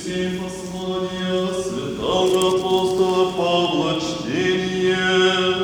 Сей послание святого апостола Павла чтение.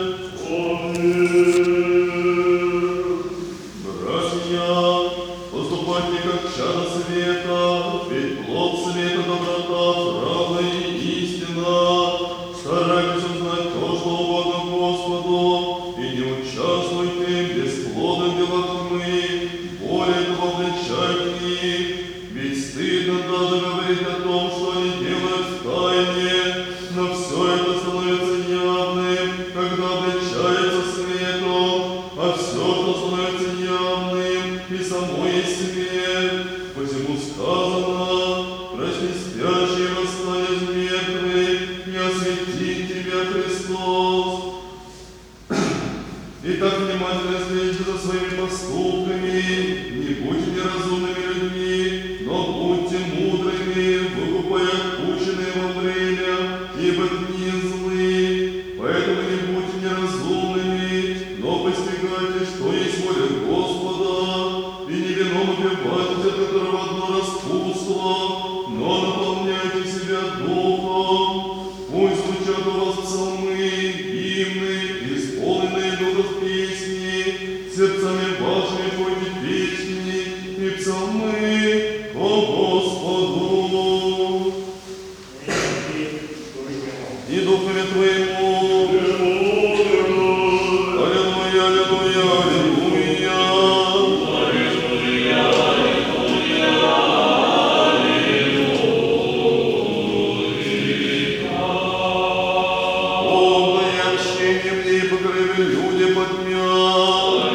Братья, поступайте как чада света, ведь плод света доброта, правда и истина. Старайтесь узнать то, что угодно Господу, и не участвуйте в бесплодных делах тьмы, более того обличайте их, ведь стыдно даже говорить о том, что они делают в тайне, но все это становится явным, когда обличается свету, а все, что становится явным, и само есть свет. Посему сказано: «Просни спящий, восстань из мертвых, не осветит тебя Христос». Итак, внимательно следите за своими поступками, не будьте неразумными людьми, но будьте мудрыми, выкупая отпущенные во время, ибо дни злы. Поэтому не будьте неразумными, но постигайте, что есть воля Господа, и не вином упивайтесь, от которого одно распутство, но наполняйте себя Духом. Пусть звучат у вас псалмы, гимны, исполненные духов песни, сердцами вашими пойте песни и псалмы о Господу. И духами твоему. Аллилуйя, аллилуйя, аллилуйя. Полное общение в ней покрыли люди подмя.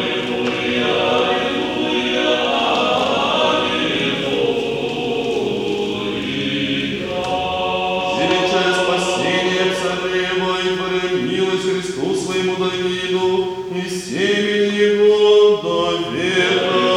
Величая спасение царева и творя милость Христу своему Давиду и семени его до века.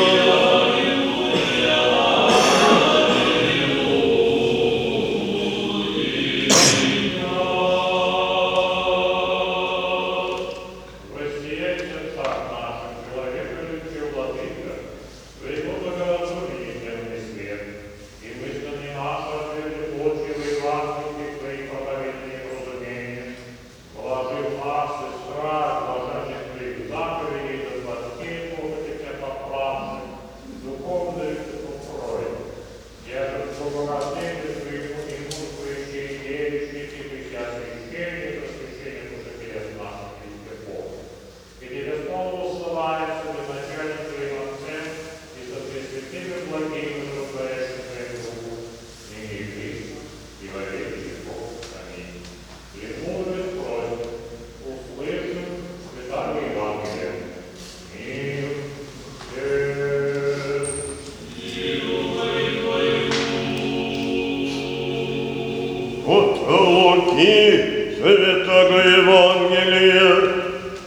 Воссияй в сердцах наших, человеколюбче владыка, своего благоразумия дневный свет, и мыслями наши открыли очи в Евангелии твоих проповедных разумениях, положив нас и страх, блаженных твоих заповедей, до сладких похоти тебя поправших, духовную покрой, держат благорождение своему и мудрствующие и верующие, и прися священник, посвящение служителя наших великих Бога. И тебе снова условается безначальным твоим отцем и со пресвятыми благими рукаешься твоим Богу, ныне и присно, и во веки веков. Аминь. И мудрость просит, услышим святого Евангелия. Мир От Луки Святого Евангелия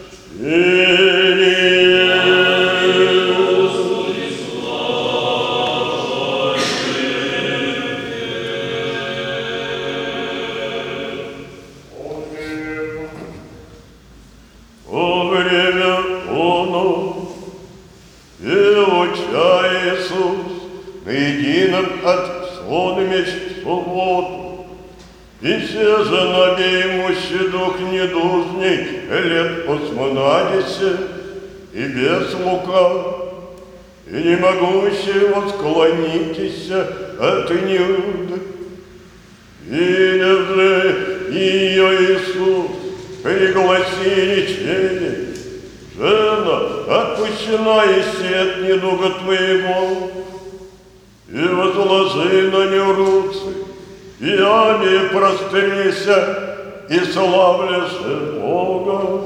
Во время оно и уча Иисус на едином от сонмищ субботу, и се же набеемущий дух недужный лет 18 и без лука, и не могущий восклонитесь от неуды. Видя же ее Иисус, пригласи лечение: «Жена, отпущена еси от недуга твоего, и возложи на нее руцы, и они прострися, и славляши Бога».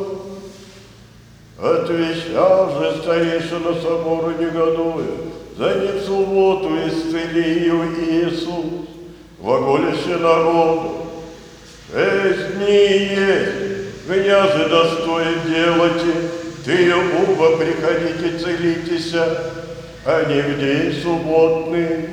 Отвечал же старейшина собора негодуя, за не в субботу исцели ее Иисус, глаголящий народу: 6 дней есть, меня же достоин делать, ты оба приходите целитеся, а не в день субботный.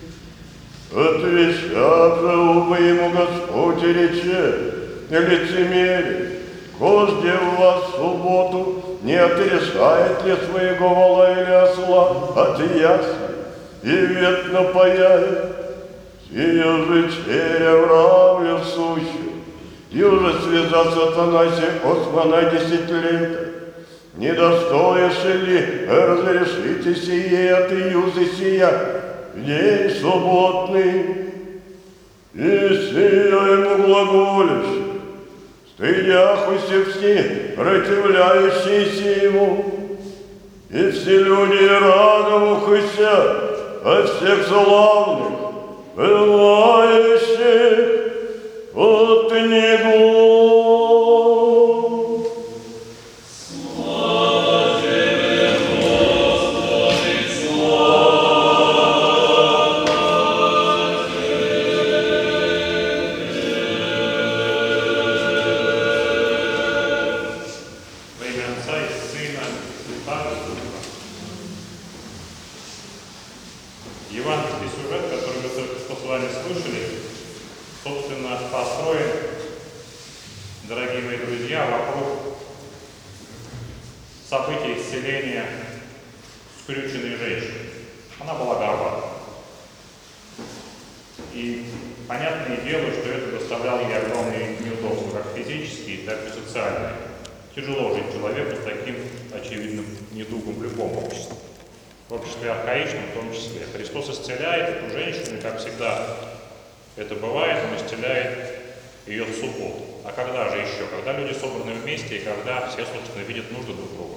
Отвечав же оба ему Господь и рече: лицемерие, кожде в вас в субботу не отрешает ли своего вола или осла от ясли, и вет напаяет? сия же черя вравлю сущу, и уже связаться Атанасия Османа 10 лет. Не достоишь ли разрешите сие от юзы сия в день субботный? И сия ему глаголишь, стыдяхуся все, противляющиеся ему, и все люди радовухися от всех славных, бывающих от него. Евангельский сюжет, который мы только что с вами слышали, собственно, построен, дорогие мои друзья, вокруг события исцеления скрюченной женщины. Она была горбата. И понятное дело, что это доставляло ей огромные неудобства, как физические, так и социальные. Тяжело жить человеку с таким очевидным недугом в любом обществе. В обществе архаичном в том числе. Христос исцеляет эту женщину, и, как всегда это бывает, Он исцеляет ее в субботу. А когда же еще? Когда люди собраны вместе, и когда все, собственно, видят нужды друг друга.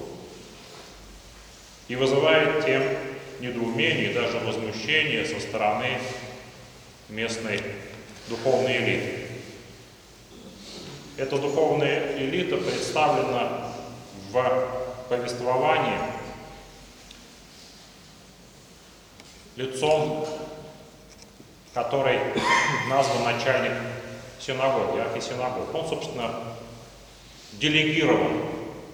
И вызывает тем недоумение и даже возмущение со стороны местной духовной элиты. Эта духовная элита представлена в повествовании лицом, который назван начальник синагоги, архисинагог. Он, собственно, делегирован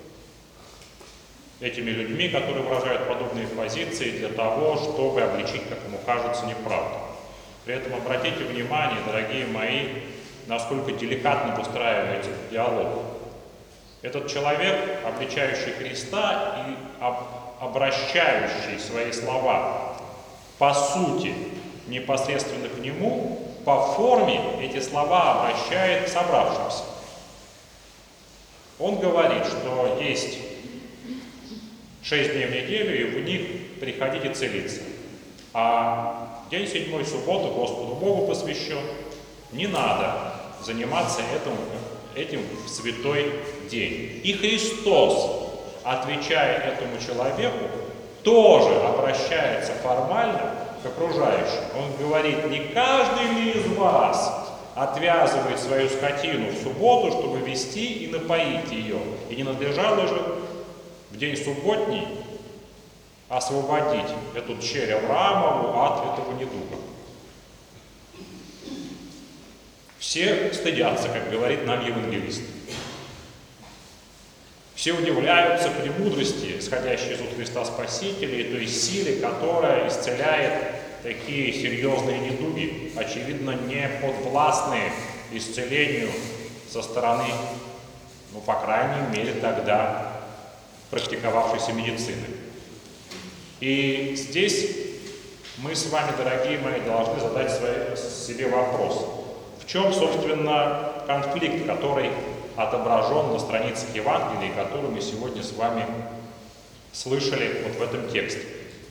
этими людьми, которые выражают подобные позиции для того, чтобы обличить, как ему кажется, неправду. При этом обратите внимание, дорогие мои, насколько деликатно выстраивается диалог. Этот человек, обличающий Христа и обращающий свои слова по сути непосредственно к нему, по форме эти слова обращает к собравшимся. Он говорит, что есть 6 дней в неделю, и в них приходите целиться. А день 7, суббота, Господу Богу посвящен. Не надо заниматься этим в святой день. И Христос, отвечая этому человеку, тоже обращается формально к окружающим. Он говорит: не каждый ли из вас отвязывает свою скотину в субботу, чтобы вести и напоить ее? И не надлежало же в день субботний освободить эту дщерь Авраамову от этого недуга. Все стыдятся, как говорит нам евангелист. Все удивляются премудрости, исходящей из Христа Спасителя, и той силе, которая исцеляет такие серьезные недуги, очевидно, не подвластные исцелению со стороны, по крайней мере, тогда практиковавшейся медицины. И здесь мы с вами, дорогие мои, должны задать себе вопрос. В чем, собственно, конфликт, который отображен на страницах Евангелия, который мы сегодня с вами слышали вот в этом тексте?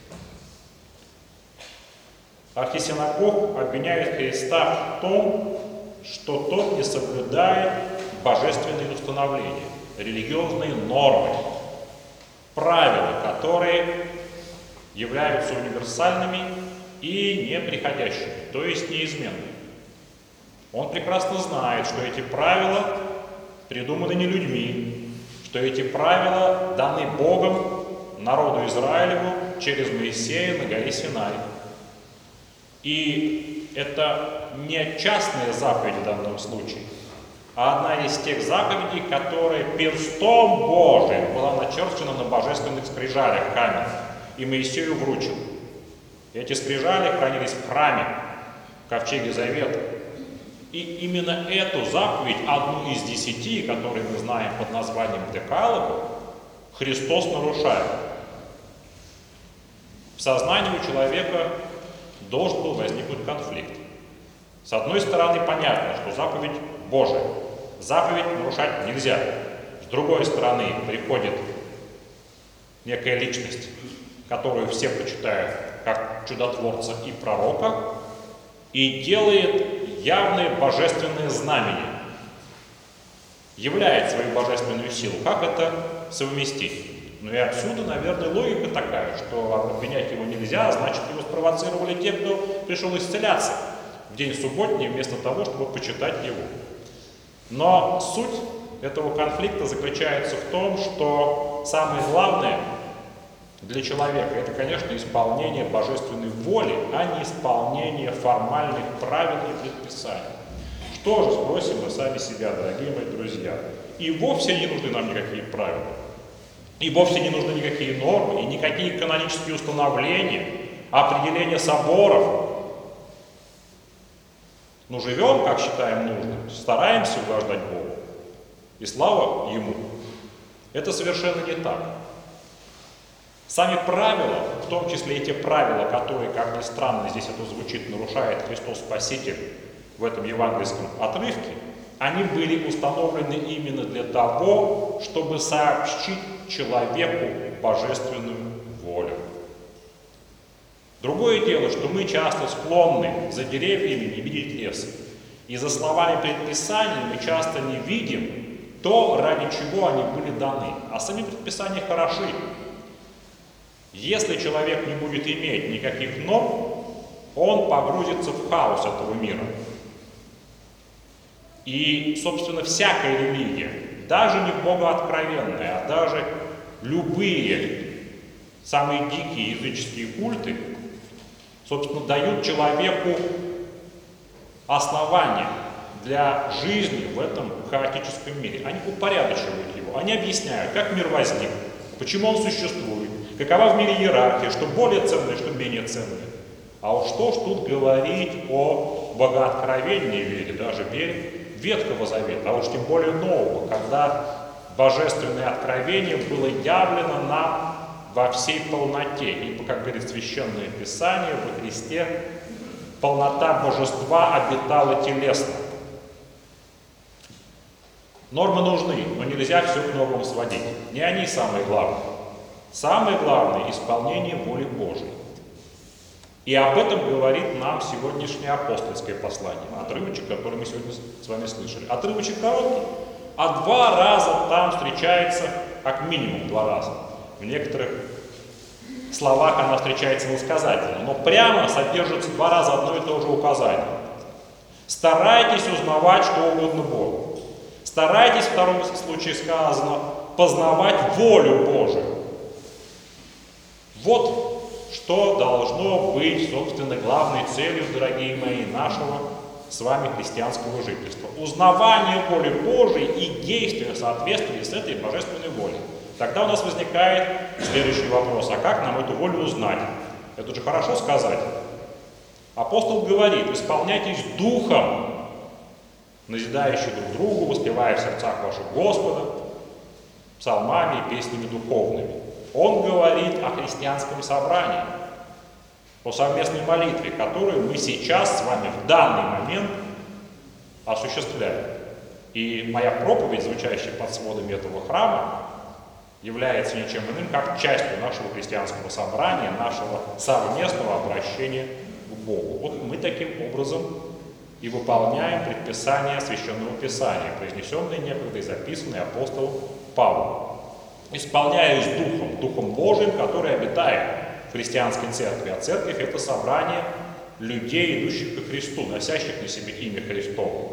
Архисинагог обвиняет Христа в том, что тот не соблюдает божественные установления, религиозные нормы, правила, которые являются универсальными и неприходящими, то есть неизменными. Он прекрасно знает, что эти правила придуманы не людьми, что эти правила даны Богом народу Израилеву через Моисея на горе Синай. И это не частная заповедь в данном случае, а одна из тех заповедей, которая перстом Божиим была начерчена на божественных скрижалях каменных и Моисею вручена. Эти скрижали хранились в храме, в ковчеге Завета. И именно эту заповедь, одну из 10, которые мы знаем под названием Декалога, Христос нарушает. В сознании у человека должен был возникнуть конфликт. С одной стороны, понятно, что заповедь Божия. Заповедь нарушать нельзя. С другой стороны, приходит некая личность, которую все почитают как чудотворца и пророка, и делает явные божественные знамения, являет свою божественную силу. Как это совместить? Ну и отсюда, наверное, логика такая, что обвинять его нельзя, а значит, его спровоцировали те, кто пришел исцеляться в день субботний, вместо того, чтобы почитать его. Но суть этого конфликта заключается в том, что самое главное для человека — это, конечно, исполнение божественной воли, а не исполнение формальных правил и предписаний. Что же, спросим мы сами себя, дорогие мои друзья. И вовсе не нужны нам никакие правила, и вовсе не нужны никакие нормы, и никакие канонические установления, определения соборов. Но живем, как считаем нужным, стараемся угождать Богу, и слава Ему. Это совершенно не так. Сами правила, в том числе и те правила, которые, как ни странно, здесь это звучит, нарушает Христос Спаситель в этом евангельском отрывке, они были установлены именно для того, чтобы сообщить человеку божественную волю. Другое дело, что мы часто склонны за деревьями не видеть лес, и за словами предписаний мы часто не видим то, ради чего они были даны. А сами предписания хороши. Если человек не будет иметь никаких норм, он погрузится в хаос этого мира. И, собственно, всякая религия, даже не богооткровенная, а даже любые самые дикие языческие культы, собственно, дают человеку основания для жизни в этом хаотическом мире. Они упорядочивают его, они объясняют, как мир возник, почему он существует, какова в мире иерархия, что более ценное, что менее ценное. А уж что ж тут говорить о богооткровенной вере, даже вере Ветхого Завета, а уж тем более Нового, когда божественное откровение было явлено нам во всей полноте. Ибо, как говорит Священное Писание, во Христе полнота божества обитала телесно. Нормы нужны, но нельзя все к нормам сводить. Не они самые главные. Самое главное — исполнение воли Божией. И об этом говорит нам сегодняшнее апостольское послание. Отрывочек, который мы сегодня с вами слышали. Отрывочек короткий, а 2 раза там встречается, как минимум 2 раза. В некоторых словах она встречается иносказательно, но прямо содержится 2 раза одно и то же указание. Старайтесь узнавать что угодно Богу. Старайтесь, в втором случае сказано, познавать волю Божию. Вот что должно быть, собственно, главной целью, дорогие мои, нашего с вами христианского жительства. Узнавание воли Божией и действие в соответствии с этой божественной волей. Тогда у нас возникает следующий вопрос: а как нам эту волю узнать? Это же хорошо сказать. Апостол говорит: исполняйтесь духом, назидающий друг другу, воспевая в сердцах ваших Господа, псалмами и песнями духовными. Он говорит о христианском собрании, о совместной молитве, которую мы сейчас с вами в данный момент осуществляем. И моя проповедь, звучащая под сводами этого храма, является ничем иным, как частью нашего христианского собрания, нашего совместного обращения к Богу. Вот мы таким образом и выполняем предписания Священного Писания, произнесенные некогда и записанные апостолом Павлом. Исполняясь Духом Божиим, который обитает в христианской церкви. А церковь — это собрание людей, идущих ко Христу, носящих на себе имя Христово.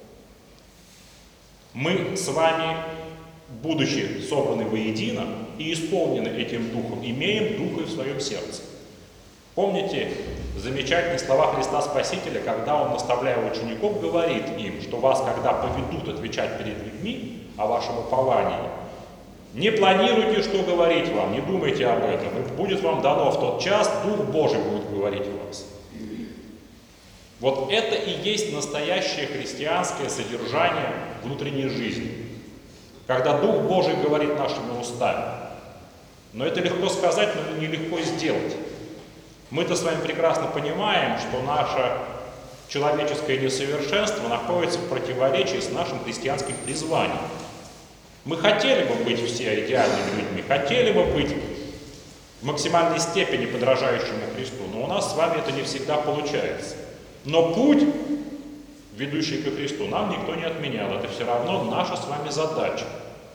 Мы с вами, будучи собраны воедино и исполнены этим Духом, имеем Духа в своем сердце. Помните замечательные слова Христа Спасителя, когда Он, наставляя учеников, говорит им, что вас, когда поведут отвечать перед людьми о вашем уповании, не планируйте, что говорить вам, не думайте об этом. И будет вам дано в тот час, Дух Божий будет говорить в вас. Вот это и есть настоящее христианское содержание внутренней жизни. Когда Дух Божий говорит нашими устами. Но это легко сказать, но нелегко сделать. Мы-то с вами прекрасно понимаем, что наша человеческое несовершенство находится в противоречии с нашим христианским призванием. Мы хотели бы быть все идеальными людьми, хотели бы быть в максимальной степени подражающими Христу, но у нас с вами это не всегда получается. Но путь, ведущий ко Христу, нам никто не отменял. Это все равно наша с вами задача.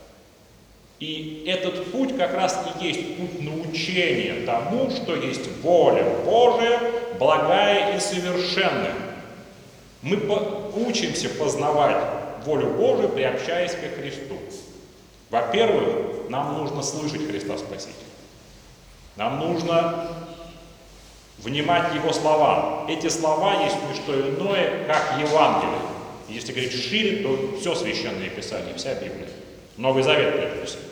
И этот путь как раз и есть путь научения тому, что есть воля Божия, благая и совершенная. Мы учимся познавать волю Божию, приобщаясь ко Христу. Во-первых, нам нужно слышать Христа Спасителя. Нам нужно внимать Его словам. Эти слова есть не что иное, как Евангелие. Если говорить шире, то все Священное Писание, вся Библия. Новый Завет, прежде всего.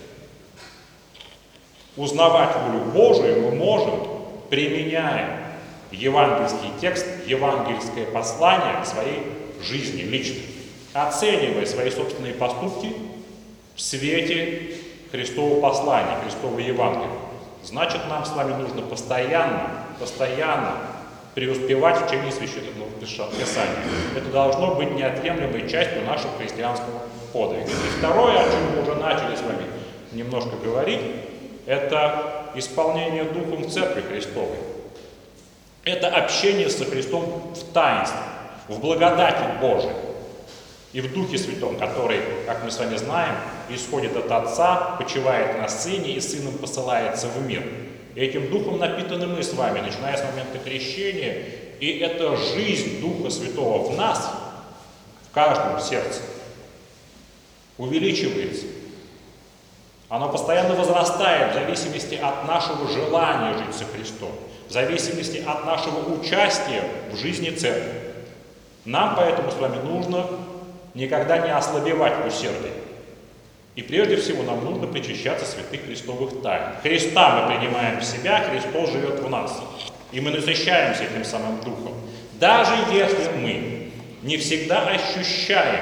Узнавать волю Божию мы можем, применяя евангельский текст, евангельское послание к своей жизни лично, оценивая свои собственные поступки в свете Христового послания, Христового Евангелия. Значит, нам с вами нужно постоянно преуспевать в чтении Священного Писания. Это должно быть неотъемлемой частью нашего христианского подвига. И второе, о чем мы уже начали с вами немножко говорить, это исполнение Духом в Церкви Христовой. Это общение со Христом в таинстве, в благодати Божией и в Духе Святом, который, как мы с вами знаем, исходит от Отца, почивает на Сыне и Сыном посылается в мир. И этим Духом напитаны мы с вами, начиная с момента крещения, и эта жизнь Духа Святого в нас, в каждом сердце, увеличивается. Оно постоянно возрастает в зависимости от нашего желания жить со Христом, в зависимости от нашего участия в жизни Церкви. Нам поэтому с вами нужно никогда не ослабевать в усердии. И прежде всего нам нужно причащаться святых Христовых тайн. Христа мы принимаем в себя, Христос живет в нас. И мы насыщаемся этим самым Духом. Даже если мы не всегда ощущаем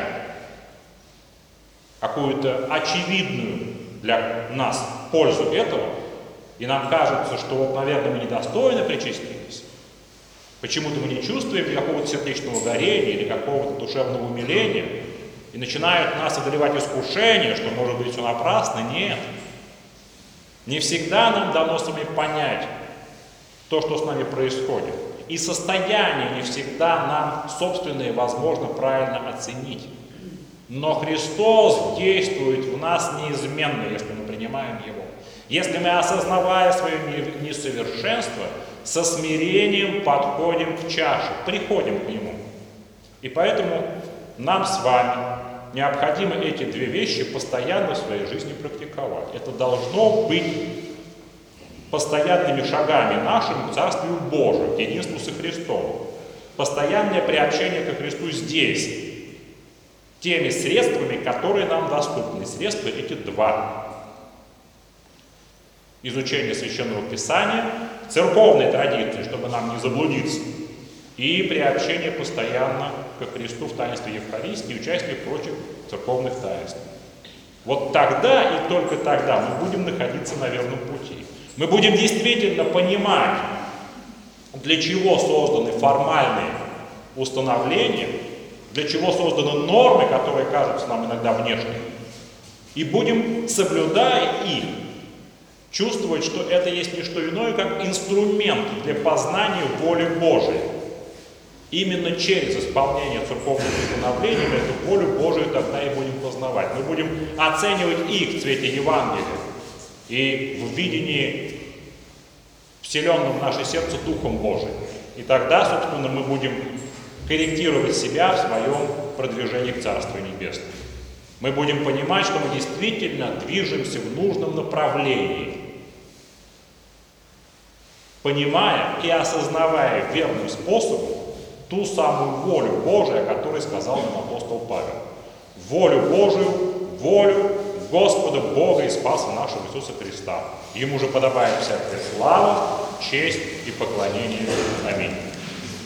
какую-то очевидную для нас пользу этого, и нам кажется, что вот, наверное, мы недостойно причастились, почему-то мы не чувствуем какого-то сердечного горения или какого-то душевного умиления, и начинают нас одолевать искушения, что, может быть, все напрасно. Нет. Не всегда нам дано с вами понять то, что с нами происходит. И состояние не всегда нам собственное возможно правильно оценить. Но Христос действует в нас неизменно, если мы принимаем Его. Если мы, осознавая свое несовершенство, со смирением подходим к чаше, приходим к Нему. И поэтому нам с вами необходимо эти две вещи постоянно в своей жизни практиковать. Это должно быть постоянными шагами нашим к Царствию Божию, к единству со Христом. Постоянное приобщение ко Христу здесь, теми средствами, которые нам доступны. Средства эти два. Изучение Священного Писания, церковной традиции, чтобы нам не заблудиться, и приобщение постоянно ко Христу в таинстве Евхаристии и участие в прочих церковных таинствах. Вот тогда и только тогда мы будем находиться на верном пути. Мы будем действительно понимать, для чего созданы формальные установления, для чего созданы нормы, которые кажутся нам иногда внешними, и будем, соблюдая их, чувствовать, что это есть не что иное, как инструмент для познания воли Божией. Именно через исполнение церковных установлений мы эту волю Божию тогда и будем познавать. Мы будем оценивать их в цвете Евангелия и в видении, вселенном в наше сердце Духом Божиим. И тогда, собственно, мы будем корректировать себя в своем продвижении к Царству Небесному. Мы будем понимать, что мы действительно движемся в нужном направлении, понимая и осознавая верным способом ту самую волю Божию, о которой сказал нам апостол Павел. Волю Божию, волю Господа Бога и Спаса нашего Иисуса Христа. Ему же подобает всякая слава, честь и поклонение. Аминь.